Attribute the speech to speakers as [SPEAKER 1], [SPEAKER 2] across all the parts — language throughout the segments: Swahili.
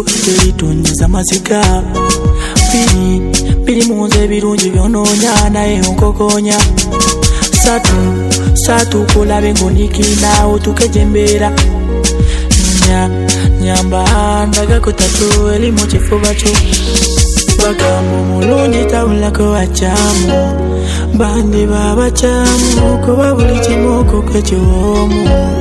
[SPEAKER 1] eritunyiza maziga biri munze ebirungi byonoonya naye onkokonya satu kulabe ngonikinawo tukejembeera nyamba ndagako tatu eri mu kifuba kyo bagamba omulungi tabulako wakyamu bandi babakyamu kuba buli kimu okukekyomu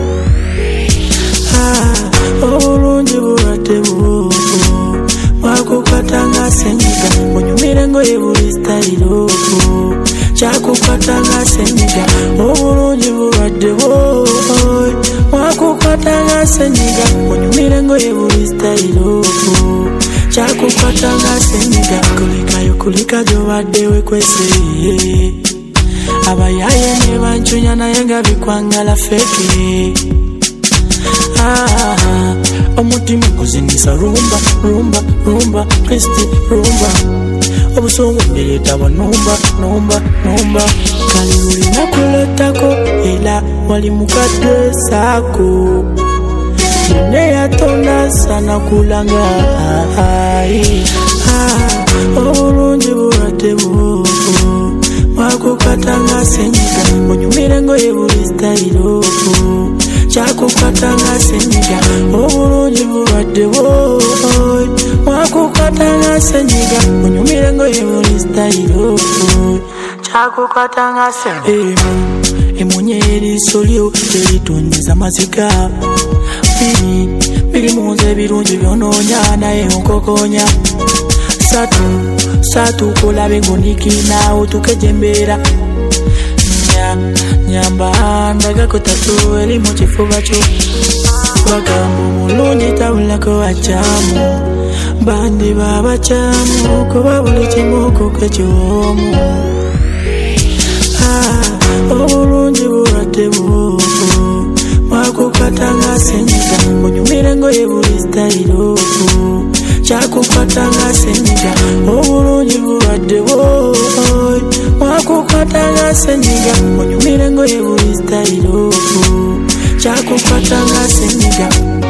[SPEAKER 1] obulungi bulwadde bubo wakukwata nga senyiga onyumire ngoye buli sitayiro kyakukwata nga senyiga obulungi bulwadde bubo wakukwata nga senyiga onyumire ngoye buli sitayiro kyakukwata nga senyiga kulikayo gyobadde wekwese abayaye ne bancunya naye nga bikwangala feke omutima guzinisa rumba kristi rumba obusungu mbireetabo numba kale lulina kuleetako era wali mukadde saako ne yatonda sana kulanga obulungi bulwadde bubo wakukwata nga senyiga onyumire ngoye buli sitayiro kyakukwata nga senyiga obulungi bulwadde bubo wakukwata nga senyiga onyumire ngoye buli sitayiro kyakukwata nga senyiga emunye eriiso lyo eritunyiza maziga biri munze ebirungi byonoonya naye onkokonya satu kulabe ngonikinawo tukejembeera nyamba ndagako tatu eri mu kifuba kyo bagamba omulungi tabulako wakyamu bandi babakyamu kuba buli kimu okukekyomu obulungi bulwadde bubo wakukwata nga senyiga onyumire ngoye buli sitayiro kyakukwata nga senyiga obulungi bulwadde bubo wakukwata nga senyiga onyumire ngoye buli sitayiro kyakukwata nga senyiga